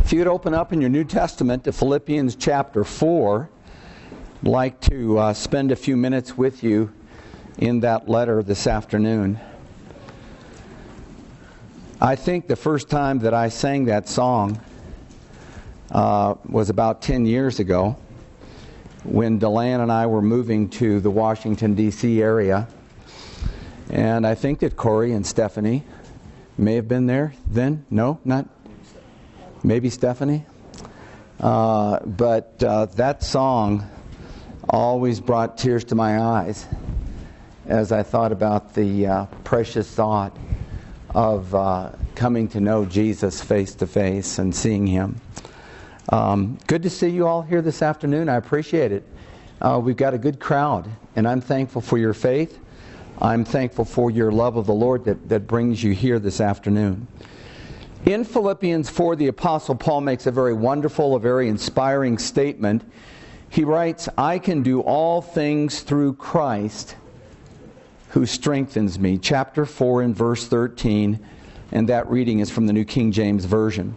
If you'd open up in your New Testament to Philippians chapter 4, I'd like to spend a few minutes with you in that letter this afternoon. I think the first time that I sang that song was about 10 years ago when Delanne and I were moving to the Washington, D.C. area. And I think that Corey and Stephanie may have been there then. No, not maybe Stephanie. But that song always brought tears to my eyes as I thought about the precious thought of coming to know Jesus face to face and seeing Him. Good to see you all here this afternoon. I appreciate it. We've got a good crowd, and I'm thankful for your faith. I'm thankful for your love of the Lord that brings you here this afternoon. In Philippians 4, the Apostle Paul makes a very wonderful, a very inspiring statement. He writes, "I can do all things through Christ who strengthens me." Chapter 4 and verse 13, and that reading is from the New King James Version.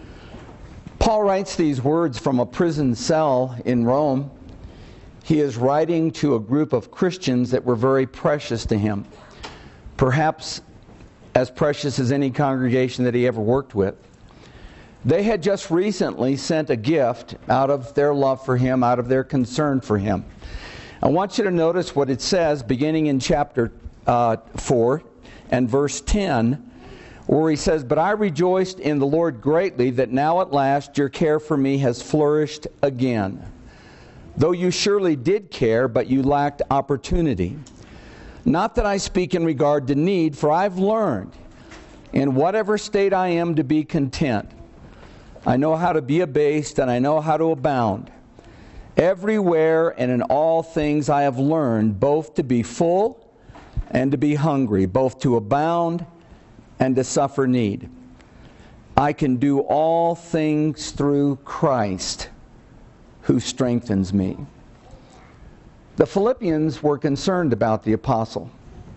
Paul writes these words from a prison cell in Rome. He is writing to a group of Christians that were very precious to him. Perhaps as precious as any congregation that he ever worked with. They had just recently sent a gift out of their love for him, out of their concern for him. I want you to notice what it says beginning in chapter 4 and verse 10, where he says, "But I rejoiced in the Lord greatly that now at last your care for me has flourished again. Though you surely did care, but you lacked opportunity. Not that I speak in regard to need, for I've learned in whatever state I am to be content. I know how to be abased, and I know how to abound. Everywhere and in all things I have learned both to be full and to be hungry, both to abound and to suffer need. I can do all things through Christ who strengthens me." The Philippians were concerned about the apostle.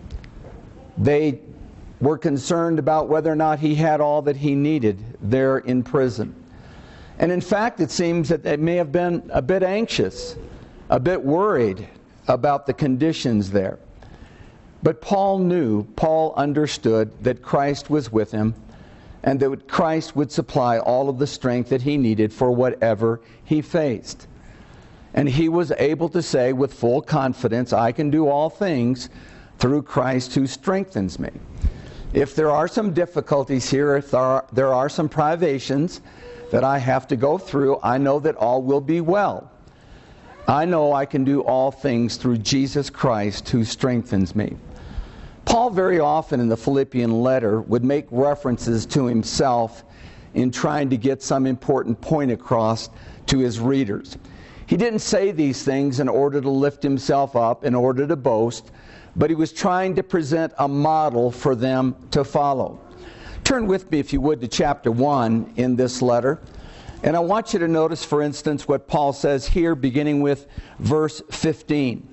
They were concerned about whether or not he had all that he needed there in prison. And in fact, it seems that they may have been a bit anxious, a bit worried about the conditions there. But Paul understood that Christ was with him and that Christ would supply all of the strength that he needed for whatever he faced. And he was able to say with full confidence, "I can do all things through Christ who strengthens me." If there are some difficulties here, if there are some privations that I have to go through, I know that all will be well. I know I can do all things through Jesus Christ who strengthens me. Paul very often in the Philippian letter would make references to himself in trying to get some important point across to his readers. He didn't say these things in order to lift himself up, in order to boast, but he was trying to present a model for them to follow. Turn with me, if you would, to chapter 1 in this letter. And I want you to notice, for instance, what Paul says here, beginning with verse 15.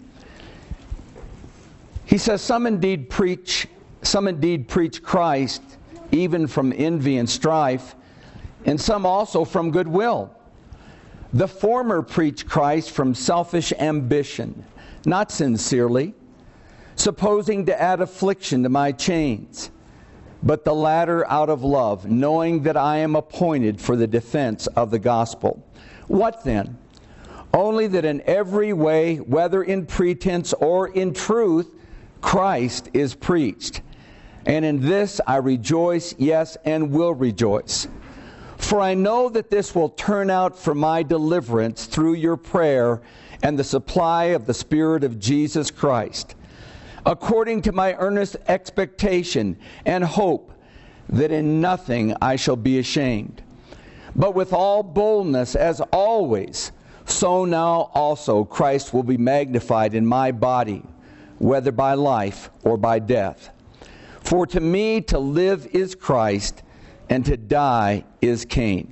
He says, Some indeed preach Christ, even from envy and strife, and some also from goodwill. The former preach Christ from selfish ambition, not sincerely, supposing to add affliction to my chains. But the latter out of love, knowing that I am appointed for the defense of the gospel. What then? Only that in every way, whether in pretense or in truth, Christ is preached. And in this I rejoice, yes, and will rejoice. For I know that this will turn out for my deliverance through your prayer and the supply of the Spirit of Jesus Christ, according to my earnest expectation and hope that in nothing I shall be ashamed, but with all boldness as always, so now also Christ will be magnified in my body, whether by life or by death. For to me to live is Christ, and to die is gain.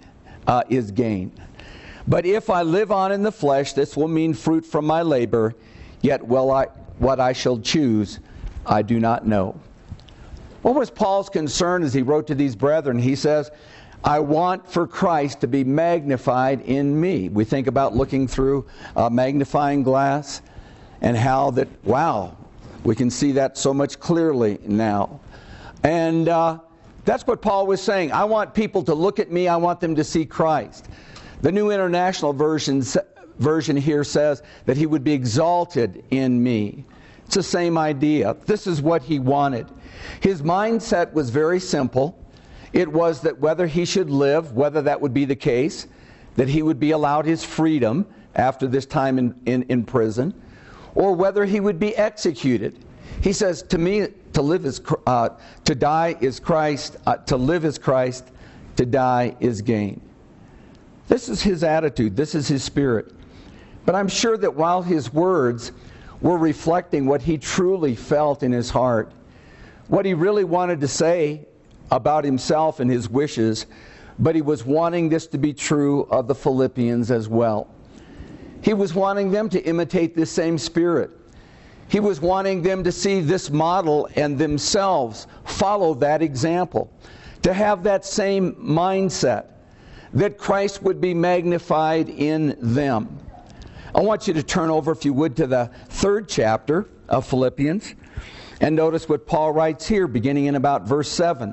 But if I live on in the flesh, this will mean fruit from my labor, yet what I shall choose, I do not know. What was Paul's concern as he wrote to these brethren? He says, I want for Christ to be magnified in me. We think about looking through a magnifying glass and how that, wow, we can see that so much clearly now. And that's what Paul was saying. I want people to look at me. I want them to see Christ. The New International Version here says that he would be exalted in me. It's the same idea. This is what he wanted. His mindset was very simple. It was that whether he should live, whether that would be the case, that he would be allowed his freedom after this time in prison, or whether he would be executed. He says, to me, to die is Christ, to live is Christ, to die is gain. This is his attitude. This is his spirit. But I'm sure that while his words were reflecting what he truly felt in his heart, what he really wanted to say about himself and his wishes, but he was wanting this to be true of the Philippians as well. He was wanting them to imitate this same spirit. He was wanting them to see this model and themselves follow that example, to have that same mindset, that Christ would be magnified in them. I want you to turn over, if you would, to the 3rd chapter of Philippians, and notice what Paul writes here, beginning in about verse 7.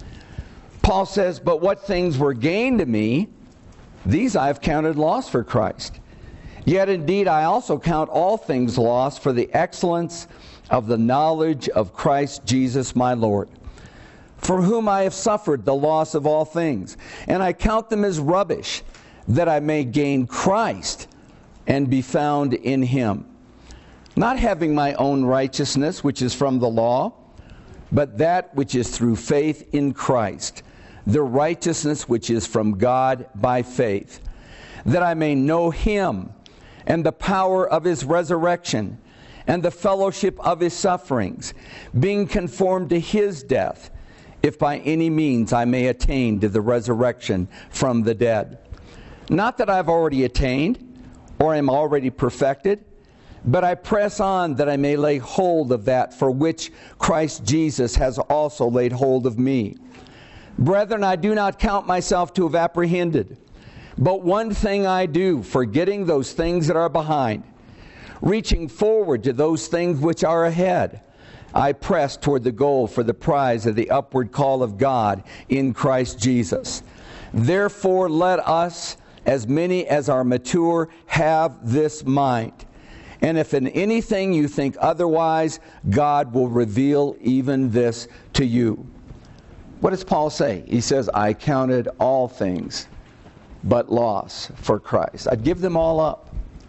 Paul says, "But what things were gain to me, these I have counted loss for Christ. Yet indeed I also count all things lost for the excellence of the knowledge of Christ Jesus my Lord, for whom I have suffered the loss of all things, and I count them as rubbish, that I may gain Christ and be found in him, not having my own righteousness, which is from the law, but that which is through faith in Christ, the righteousness which is from God by faith, that I may know him and the power of his resurrection and the fellowship of his sufferings, being conformed to his death, if by any means I may attain to the resurrection from the dead. Not that I've already attained or am already perfected, but I press on that I may lay hold of that for which Christ Jesus has also laid hold of me. Brethren, I do not count myself to have apprehended, but one thing I do, forgetting those things that are behind, reaching forward to those things which are ahead, I press toward the goal for the prize of the upward call of God in Christ Jesus. Therefore let us, as many as are mature, have this mind. And if in anything you think otherwise, God will reveal even this to you." What does Paul say? He says, I counted all things but loss for Christ. I'd give them all up.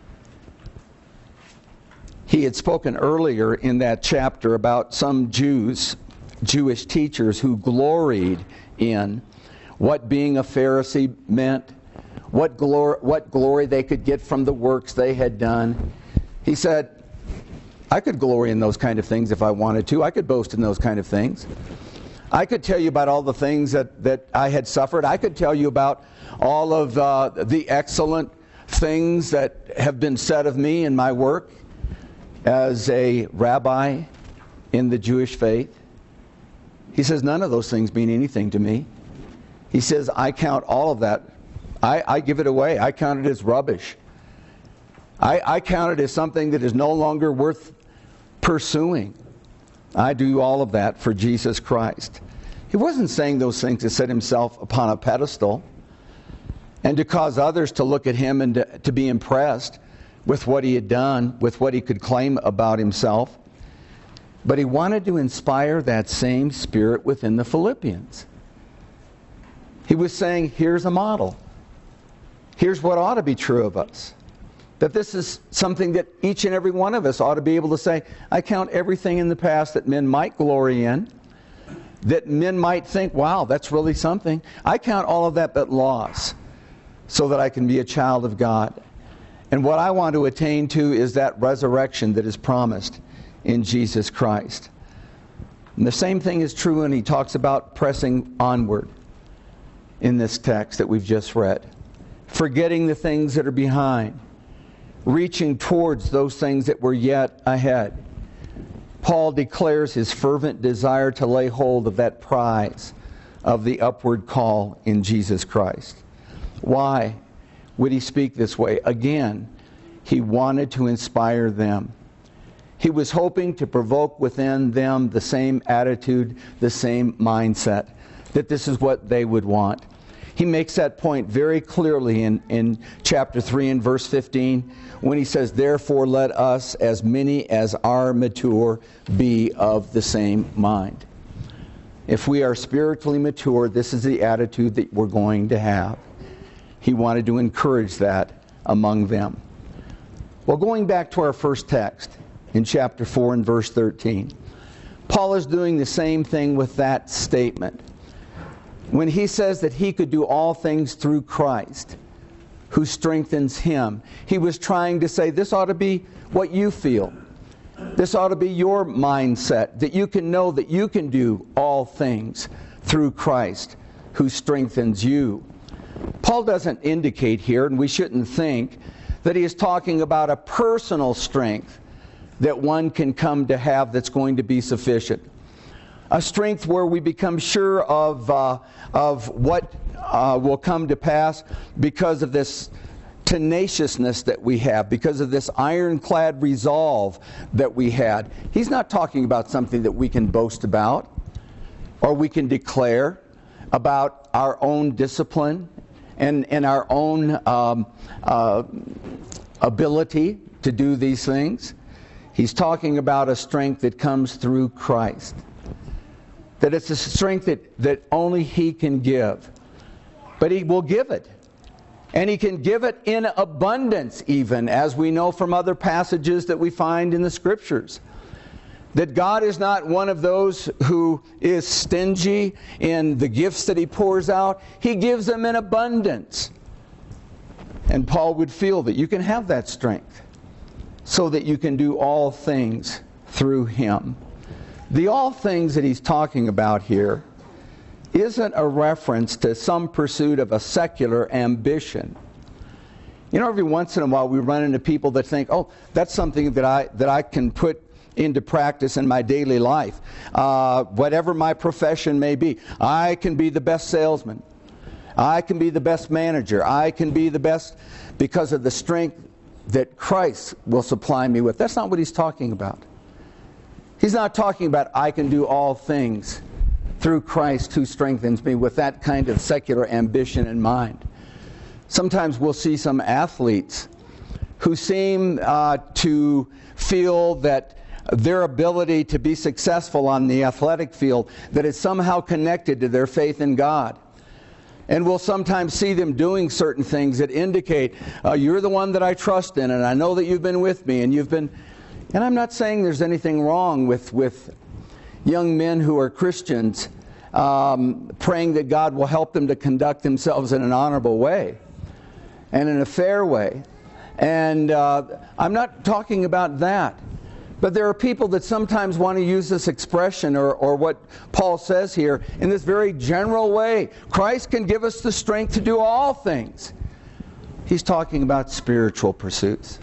He had spoken earlier in that chapter about some Jewish teachers who gloried in what being a Pharisee meant, what glory they could get from the works they had done. He said, I could glory in those kind of things if I wanted to. I could boast in those kind of things. I could tell you about all the things that I had suffered. I could tell you about all of the excellent things that have been said of me in my work as a rabbi in the Jewish faith. He says, none of those things mean anything to me. He says, I count all of that. I give it away. I count it as rubbish. I count it as something that is no longer worth pursuing. I do all of that for Jesus Christ. He wasn't saying those things to set himself upon a pedestal and to cause others to look at him and to be impressed with what he had done, with what he could claim about himself. But he wanted to inspire that same spirit within the Philippians. He was saying, here's a model. Here's what ought to be true of us. That this is something that each and every one of us ought to be able to say, I count everything in the past that men might glory in, that men might think, wow, that's really something. I count all of that but loss, so that I can be a child of God. And what I want to attain to is that resurrection that is promised in Jesus Christ. And the same thing is true when he talks about pressing onward in this text that we've just read. Forgetting the things that are behind, reaching towards those things that were yet ahead. Paul declares his fervent desire to lay hold of that prize of the upward call in Jesus Christ. Why would he speak this way? Again, he wanted to inspire them. He was hoping to provoke within them the same attitude, the same mindset, that this is what they would want. He makes that point very clearly in chapter 3 and verse 15 when he says, "Therefore let us, as many as are mature, be of the same mind." If we are spiritually mature, this is the attitude that we're going to have. He wanted to encourage that among them. Well, going back to our first text in chapter 4 and verse 13, Paul is doing the same thing with that statement. When he says that he could do all things through Christ, who strengthens him, he was trying to say this ought to be what you feel. This ought to be your mindset, that you can know that you can do all things through Christ, who strengthens you. Paul doesn't indicate here, and we shouldn't think, that he is talking about a personal strength that one can come to have that's going to be sufficient. A strength where we become sure of what will come to pass because of this tenaciousness that we have, because of this ironclad resolve that we had. He's not talking about something that we can boast about or we can declare about our own discipline and our own ability to do these things. He's talking about a strength that comes through Christ. That it's a strength that only He can give. But He will give it. And He can give it in abundance even, as we know from other passages that we find in the Scriptures. That God is not one of those who is stingy in the gifts that He pours out. He gives them in abundance. And Paul would feel that you can have that strength so that you can do all things through Him. The all things that he's talking about here isn't a reference to some pursuit of a secular ambition. You know, every once in a while we run into people that think, oh, that's something that I can put into practice in my daily life. Whatever my profession may be, I can be the best salesman. I can be the best manager. I can be the best because of the strength that Christ will supply me with. That's not what he's talking about. He's not talking about I can do all things through Christ who strengthens me with that kind of secular ambition in mind. Sometimes we'll see some athletes who seem to feel that their ability to be successful on the athletic field, that is somehow connected to their faith in God. And we'll sometimes see them doing certain things that indicate, you're the one that I trust in, and I know that you've been with me, and you've been... And I'm not saying there's anything wrong with young men who are Christians praying that God will help them to conduct themselves in an honorable way and in a fair way. And I'm not talking about that. But there are people that sometimes want to use this expression or what Paul says here in this very general way. Christ can give us the strength to do all things. He's talking about spiritual pursuits.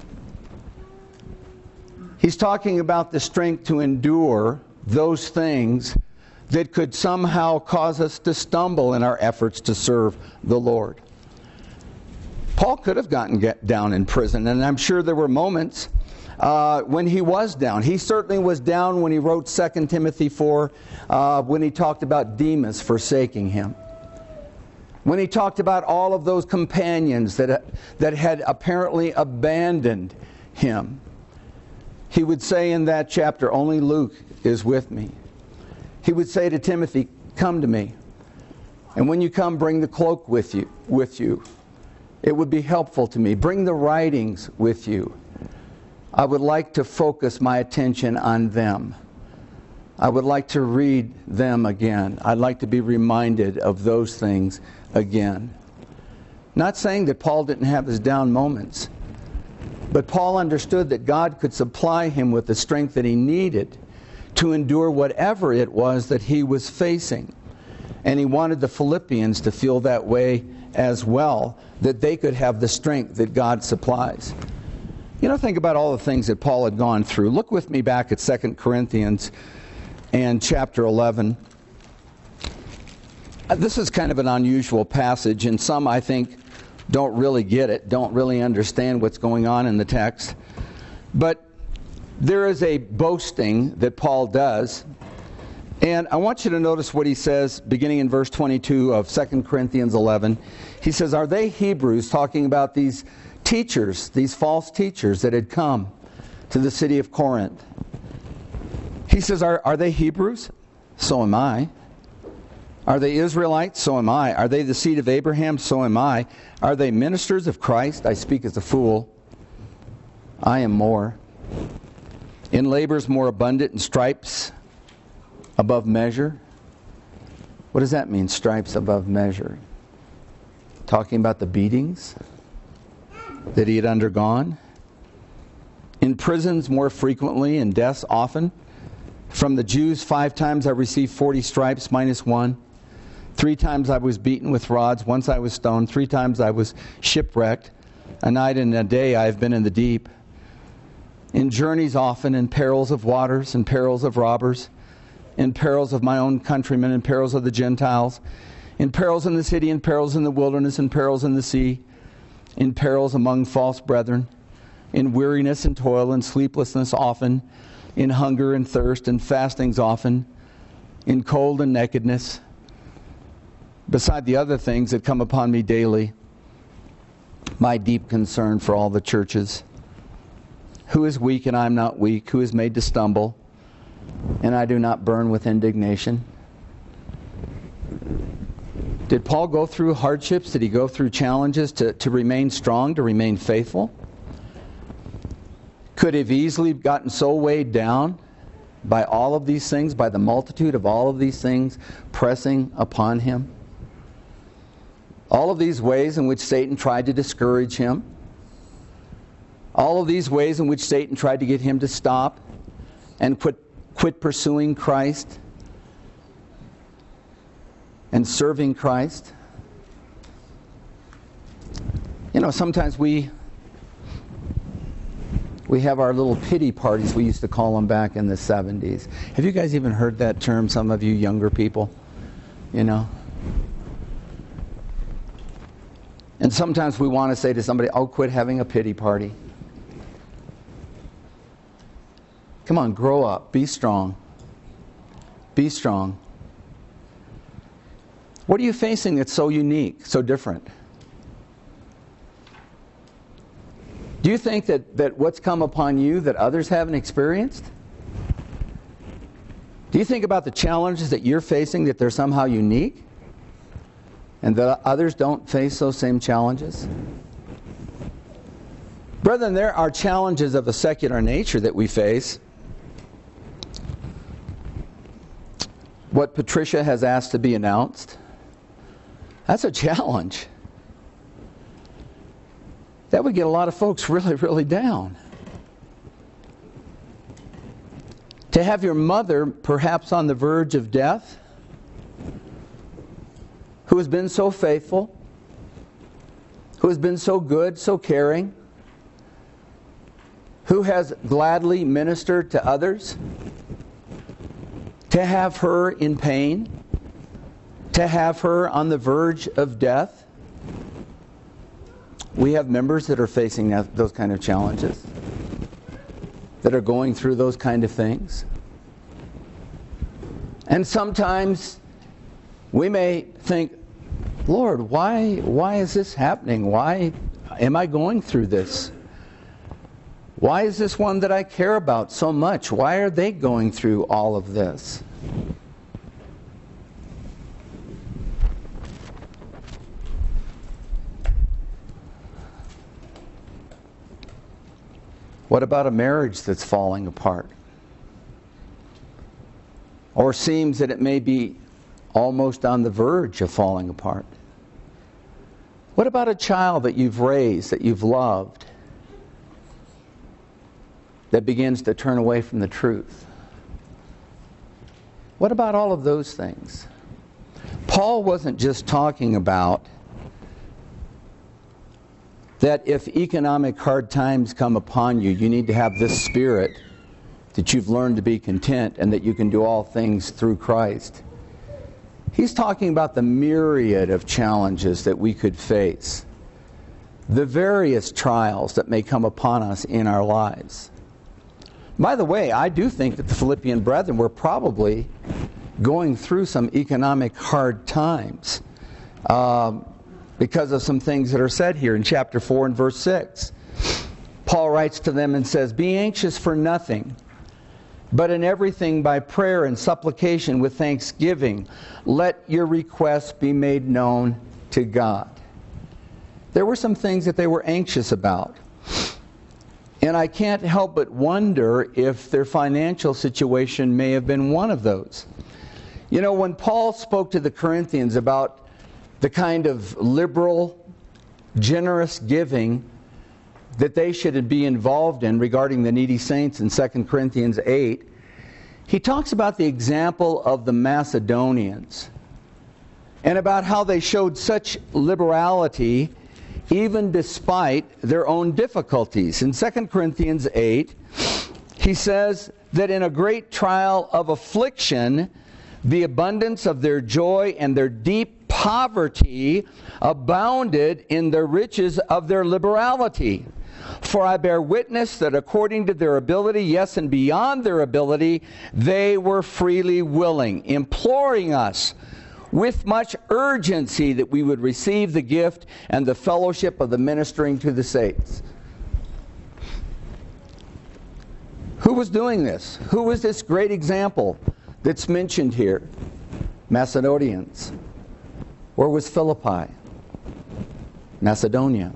He's talking about the strength to endure those things that could somehow cause us to stumble in our efforts to serve the Lord. Paul could have gotten down in prison, and I'm sure there were moments when he was down. He certainly was down when he wrote 2 Timothy 4, when he talked about Demas forsaking him. When he talked about all of those companions that had apparently abandoned him. He would say in that chapter, only Luke is with me. He would say to Timothy, come to me. And when you come, bring the cloak with you. It would be helpful to me. Bring the writings with you. I would like to focus my attention on them. I would like to read them again. I'd like to be reminded of those things again. Not saying that Paul didn't have his down moments. But Paul understood that God could supply him with the strength that he needed to endure whatever it was that he was facing. And he wanted the Philippians to feel that way as well, that they could have the strength that God supplies. You know, think about all the things that Paul had gone through. Look with me back at 2 Corinthians and chapter 11. This is kind of an unusual passage, and some, I think, don't really get it, don't really understand what's going on in the text. But there is a boasting that Paul does, and I want you to notice what he says beginning in verse 22 of 2 Corinthians 11. He says, are they Hebrews, talking about these teachers, these false teachers that had come to the city of Corinth? He says, are they Hebrews? So am I. Are they Israelites? So am I. Are they the seed of Abraham? So am I. Are they ministers of Christ? I speak as a fool. I am more. In labors more abundant, in stripes above measure. What does that mean, stripes above measure? Talking about the beatings that he had undergone. In prisons more frequently, in deaths often. From the Jews 5 times I received 40 stripes minus 1. 3 times I was beaten with rods. Once I was stoned. 3 times I was shipwrecked. A night and a day I have been in the deep. In journeys often, in perils of waters, in perils of robbers, in perils of my own countrymen, in perils of the Gentiles, in perils in the city, in perils in the wilderness, in perils in the sea, in perils among false brethren, in weariness and toil and sleeplessness often, in hunger and thirst and fastings often, in cold and nakedness, beside the other things that come upon me daily, my deep concern for all the churches. Who is weak and I am not weak? Who is made to stumble and I do not burn with indignation? Did Paul go through hardships? Did he go through challenges to remain strong, to remain faithful? Could have easily gotten so weighed down by all of these things, by the multitude of all of these things pressing upon him? All of these ways in which Satan tried to discourage him. All of these ways in which Satan tried to get him to stop and quit pursuing Christ and serving Christ. You know, sometimes we have our little pity parties, we used to call them back in the 70s. Have you guys even heard that term, some of you younger people? You know? And sometimes we want to say to somebody, oh, quit having a pity party. Come on, grow up. Be strong. Be strong. What are you facing that's so unique, so different? Do you think that what's come upon you that others haven't experienced? Do you think about the challenges that you're facing, that they're somehow unique? And that others don't face those same challenges? Brethren, there are challenges of a secular nature that we face. What Patricia has asked to be announced, that's a challenge. That would get a lot of folks really, really down. To have your mother perhaps on the verge of death, who has been so faithful, who has been so good, so caring, who has gladly ministered to others, to have her in pain, to have her on the verge of death. We have members that are facing those kind of challenges, that are going through those kind of things. And sometimes we may think, Lord, why is this happening? Why am I going through this? Why is this one that I care about so much? Why are they going through all of this? What about a marriage that's falling apart? Or seems that it may be almost on the verge of falling apart? What about a child that you've raised, that you've loved, that begins to turn away from the truth? What about all of those things? Paul wasn't just talking about that if economic hard times come upon you, you need to have this spirit that you've learned to be content and that you can do all things through Christ. He's talking about the myriad of challenges that we could face, the various trials that may come upon us in our lives. By the way, I do think that the Philippian brethren were probably going through some economic hard times because of some things that are said here in chapter 4 and verse 6. Paul writes to them and says, "Be anxious for nothing, but in everything by prayer and supplication with thanksgiving, let your requests be made known to God." There were some things that they were anxious about. And I can't help but wonder if their financial situation may have been one of those. You know, when Paul spoke to the Corinthians about the kind of liberal, generous giving that they should be involved in regarding the needy saints in 2 Corinthians 8, he talks about the example of the Macedonians and about how they showed such liberality even despite their own difficulties. In 2 Corinthians 8, he says that in a great trial of affliction, the abundance of their joy and their deep poverty abounded in the riches of their liberality. For I bear witness that according to their ability, yes, and beyond their ability, they were freely willing, imploring us with much urgency that we would receive the gift and the fellowship of the ministering to the saints. Who was doing this? Who was this great example that's mentioned here? Macedonians. Where was Philippi? Macedonia.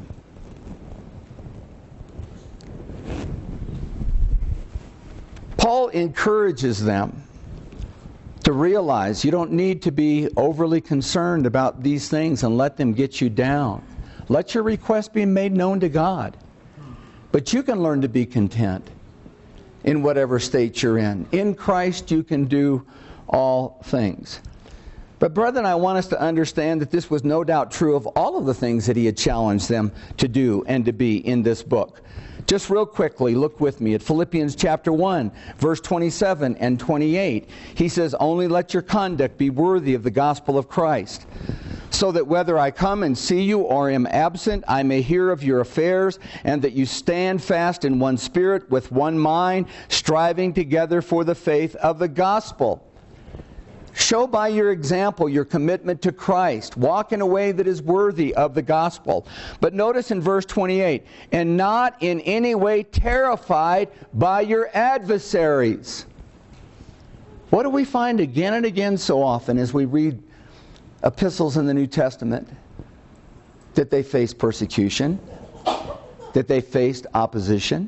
Paul encourages them to realize you don't need to be overly concerned about these things and let them get you down. Let your request be made known to God. But you can learn to be content in whatever state you're in. In Christ you can do all things. But brethren, I want us to understand that this was no doubt true of all of the things that he had challenged them to do and to be in this book. Just real quickly, look with me at Philippians chapter 1, verse 27 and 28. He says, "Only let your conduct be worthy of the gospel of Christ, so that whether I come and see you or am absent, I may hear of your affairs, and that you stand fast in one spirit, with one mind, striving together for the faith of the gospel." Show by your example your commitment to Christ. Walk in a way that is worthy of the gospel. But notice in verse 28, "and not in any way terrified by your adversaries." What do we find again and again so often as we read epistles in the New Testament? That they faced persecution, that they faced opposition.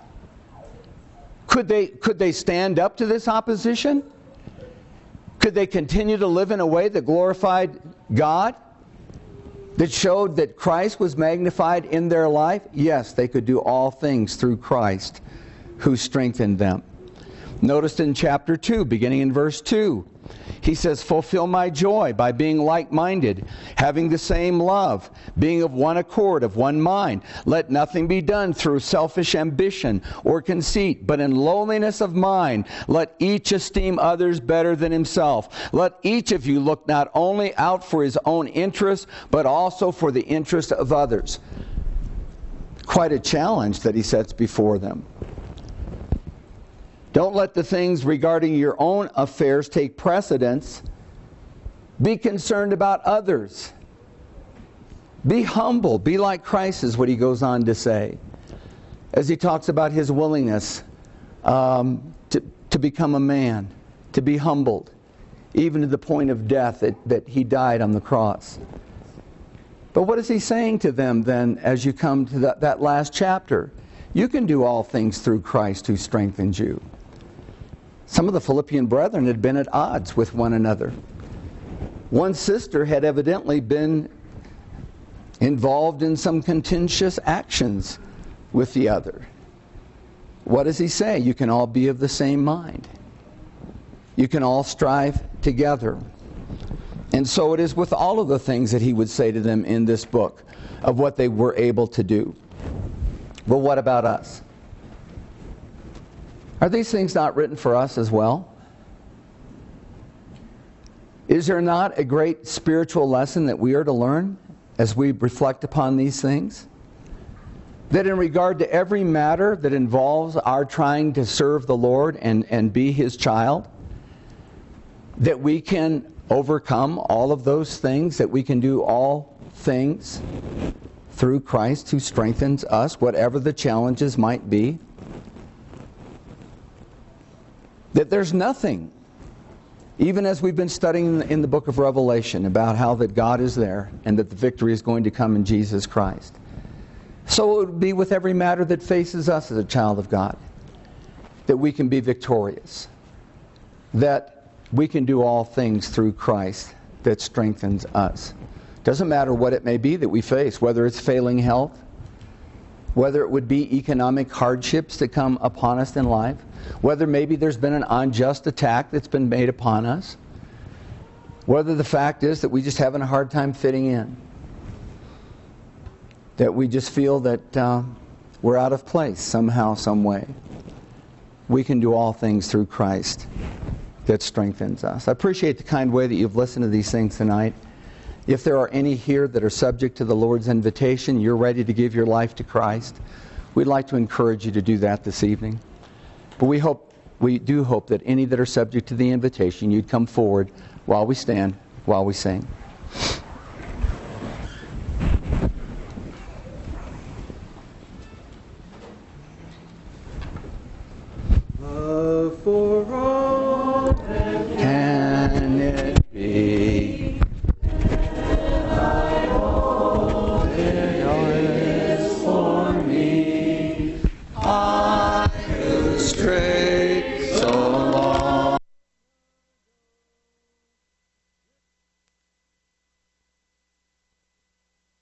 Could they stand up to this opposition? Could they continue to live in a way that glorified God? That showed that Christ was magnified in their life? Yes, they could do all things through Christ who strengthened them. Notice in chapter 2, beginning in verse 2, he says, "Fulfill my joy by being like-minded, having the same love, being of one accord, of one mind. Let nothing be done through selfish ambition or conceit, but in lowliness of mind, let each esteem others better than himself. Let each of you look not only out for his own interest, but also for the interest of others." Quite a challenge that he sets before them. Don't let the things regarding your own affairs take precedence. Be concerned about others. Be humble. Be like Christ is what he goes on to say. As he talks about his willingness to become a man, to be humbled, even to the point of death that he died on the cross. But what is he saying to them then as you come to that last chapter? You can do all things through Christ who strengthens you. Some of the Philippian brethren had been at odds with one another. One sister had evidently been involved in some contentious actions with the other. What does he say? You can all be of the same mind. You can all strive together. And so it is with all of the things that he would say to them in this book of what they were able to do. But what about us? Are these things not written for us as well? Is there not a great spiritual lesson that we are to learn as we reflect upon these things? That in regard to every matter that involves our trying to serve the Lord and be His child, that we can overcome all of those things, that we can do all things through Christ who strengthens us, whatever the challenges might be. That there's nothing, even as we've been studying in the book of Revelation about how that God is there and that the victory is going to come in Jesus Christ. So it would be with every matter that faces us as a child of God, that we can be victorious, that we can do all things through Christ that strengthens us. Doesn't matter what it may be that we face, whether it's failing health, whether it would be economic hardships that come upon us in life, whether maybe there's been an unjust attack that's been made upon us, whether the fact is that we just having a hard time fitting in, that we just feel that we're out of place somehow, some way. We can do all things through Christ that strengthens us. I appreciate the kind way that you've listened to these things tonight. If there are any here that are subject to the Lord's invitation, you're ready to give your life to Christ, we'd like to encourage you to do that this evening. But we do hope that any that are subject to the invitation, you'd come forward while we stand, while we sing.